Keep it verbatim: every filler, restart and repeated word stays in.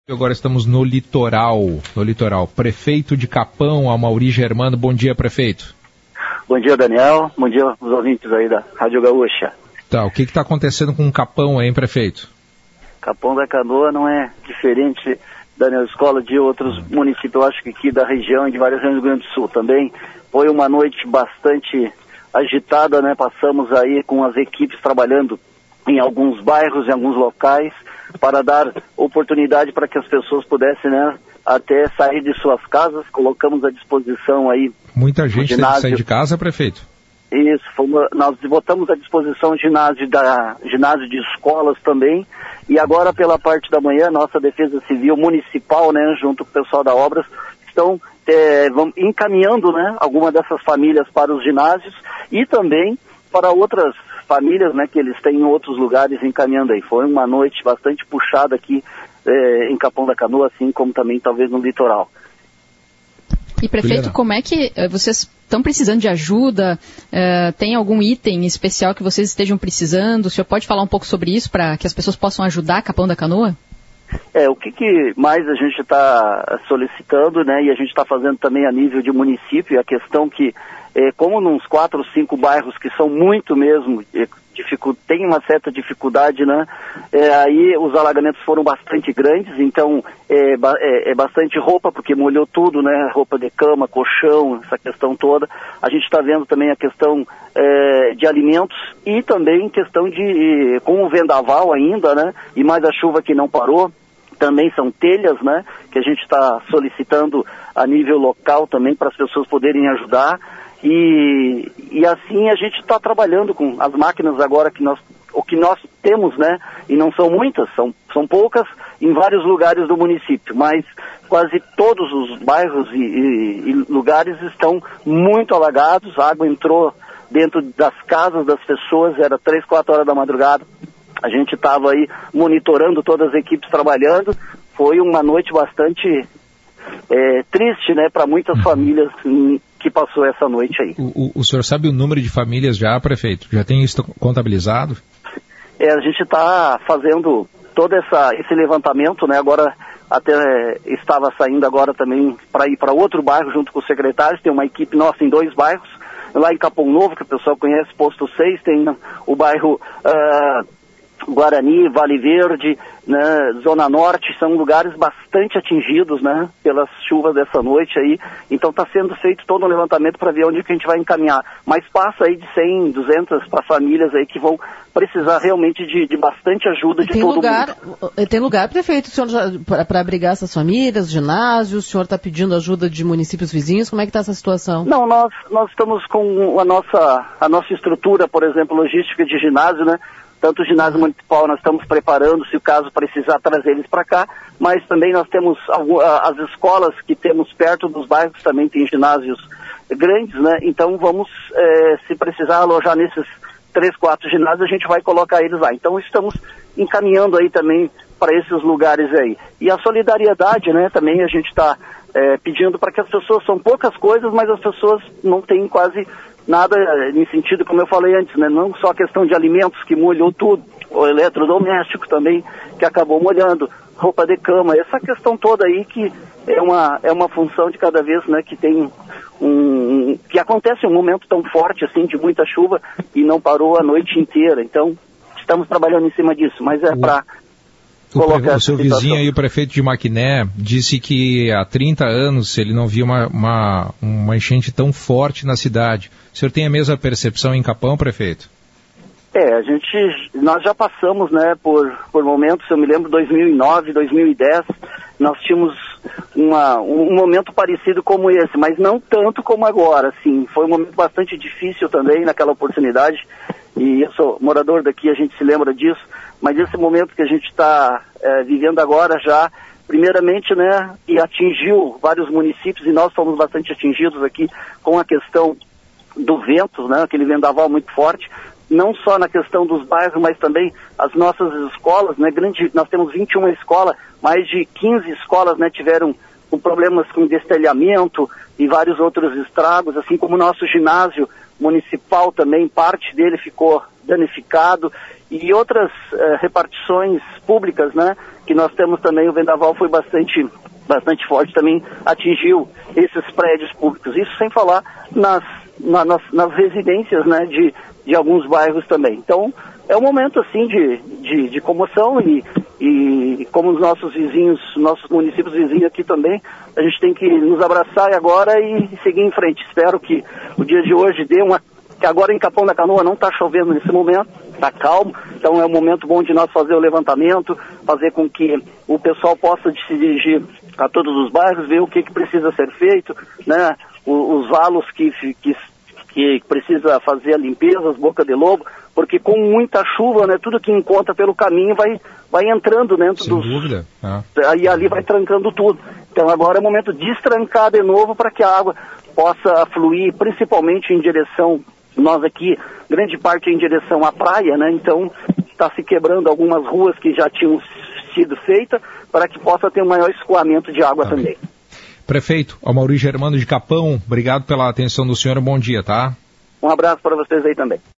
Agora estamos no litoral, no litoral. Prefeito de Capão, Amaury Germano. Bom dia, prefeito. Bom dia, Daniel. Bom dia aos ouvintes aí da Rádio Gaúcha. Tá, o que está acontecendo com o Capão aí, hein, prefeito? Capão da Canoa não é diferente, Daniel, escola de outros municípios, eu acho que aqui da região e de várias regiões do Rio Grande do Sul também. Foi uma noite bastante agitada, né? Passamos aí com as equipes trabalhando em alguns bairros, em alguns locais, para dar oportunidade para que as pessoas pudessem, né, até sair de suas casas. Colocamos à disposição aí... Muita gente tem que sair de casa, prefeito? Isso, fomos, nós botamos à disposição ginásio, da, ginásio de escolas também, e agora pela parte da manhã, nossa Defesa Civil Municipal, né, junto com o pessoal da Obras, estão é, vamos, encaminhando, né, algumas dessas famílias para os ginásios e também para outras famílias, né, que eles têm em outros lugares encaminhando aí. Foi uma noite bastante puxada aqui é, em Capão da Canoa, assim como também talvez no litoral. E prefeito, como é que uh, vocês estão precisando de ajuda? Uh, tem algum item especial que vocês estejam precisando? O senhor pode falar um pouco sobre isso para que as pessoas possam ajudar Capão da Canoa? É, o que, que mais a gente está solicitando, né, e a gente está fazendo também a nível de município, a questão que, é, como nos quatro ou cinco bairros que são muito mesmo, é, dificu- tem uma certa dificuldade, né, é, aí os alagamentos foram bastante grandes, então é, é, é bastante roupa, porque molhou tudo, né, roupa de cama, colchão, essa questão toda. A gente está vendo também a questão é, de alimentos e também questão de, com o vendaval ainda, né, e mais a chuva que não parou, também são telhas, né, que a gente está solicitando a nível local também para as pessoas poderem ajudar, e, e assim a gente está trabalhando com as máquinas agora que nós, o que nós temos, né, e não são muitas, são, são poucas em vários lugares do município, mas quase todos os bairros e, e, e lugares estão muito alagados, a água entrou dentro das casas das pessoas, era três, quatro horas da madrugada. A gente estava aí monitorando todas as equipes trabalhando. Foi uma noite bastante é, triste, né, para muitas famílias hum, que passou essa noite aí. O, o, o senhor sabe o número de famílias já, prefeito? Já tem isso contabilizado? É, a gente está fazendo todo essa, esse levantamento, né, agora até é, estava saindo agora também para ir para outro bairro junto com os secretários. Tem uma equipe nossa em dois bairros, lá em Capão Novo, que o pessoal conhece, Posto seis, tem o bairro... Uh, Guarani, Vale Verde, né, Zona Norte, são lugares bastante atingidos, né, pelas chuvas dessa noite aí. Então está sendo feito todo um levantamento para ver onde que a gente vai encaminhar. Mas passa aí de cem, duzentas para famílias aí que vão precisar realmente de, de bastante ajuda de tem todo lugar, mundo. Tem lugar, prefeito, para abrigar essas famílias, ginásios, o senhor está pedindo ajuda de municípios vizinhos, como é que está essa situação? Não, nós, nós estamos com a nossa, a nossa estrutura, por exemplo, logística de ginásio, né? Tanto o ginásio municipal nós estamos preparando, se o caso precisar trazer eles para cá, mas também nós temos as escolas que temos perto dos bairros, também tem ginásios grandes, né? Então vamos, é, se precisar alojar nesses três, quatro ginásios, a gente vai colocar eles lá. Então estamos encaminhando aí também para esses lugares aí. E a solidariedade, né? Também a gente está é, pedindo para que as pessoas, são poucas coisas, mas as pessoas não têm quase nada em sentido, como eu falei antes, né? Não só a questão de alimentos que molhou tudo, o eletrodoméstico também que acabou molhando, roupa de cama, essa questão toda aí que é uma, é uma função de cada vez, né, que tem um, que acontece um momento tão forte assim de muita chuva e não parou a noite inteira. Então estamos trabalhando em cima disso, mas é para O, o seu vizinho aí, o prefeito de Maquiné, disse que há trinta anos ele não via uma, uma, uma enchente tão forte na cidade. O senhor tem a mesma percepção em Capão, prefeito? É, a gente, nós já passamos, né, por, por momentos, eu me lembro, dois mil e nove, dois mil e dez, nós tínhamos uma, um momento parecido como esse, mas não tanto como agora, assim. Foi um momento bastante difícil também naquela oportunidade, e eu sou morador daqui, a gente se lembra disso, mas esse momento que a gente está é, vivendo agora já, primeiramente, né, e atingiu vários municípios, e nós fomos bastante atingidos aqui com a questão do vento, né, aquele vendaval muito forte, não só na questão dos bairros, mas também as nossas escolas, né, grande, nós temos vinte e uma escolas, mais de quinze escolas, né, tiveram com problemas com destelhamento e vários outros estragos, assim como o nosso ginásio municipal também, parte dele ficou danificado, e outras uh, repartições públicas, né, que nós temos também. O vendaval foi bastante, bastante forte, também atingiu esses prédios públicos. Isso sem falar nas, na, nas, nas residências, né, de, de alguns bairros também. Então, é um momento, assim, de, de, de comoção e, e como os nossos vizinhos, nossos municípios vizinhos aqui também, a gente tem que nos abraçar agora e seguir em frente. Espero que o dia de hoje dê uma... que agora em Capão da Canoa não está chovendo nesse momento, está calmo, então é um momento bom de nós fazer o levantamento, fazer com que o pessoal possa se dirigir a todos os bairros, ver o que, que precisa ser feito, né? Os, os valos que, que, que precisa fazer a limpeza, as bocas de lobo, porque com muita chuva, né, tudo que encontra pelo caminho vai, vai entrando dentro Sem dos... dúvida. Ah. E ali vai trancando tudo. Então agora é o momento de destrancar de novo para que a água possa fluir, principalmente em direção... Nós aqui, grande parte é em direção à praia, né? Então está se quebrando algumas ruas que já tinham sido feitas para que possa ter um maior escoamento de água tá também. Bem. Prefeito, Amaury Germano de Capão, obrigado pela atenção do senhor, bom dia, tá? Um abraço para vocês aí também.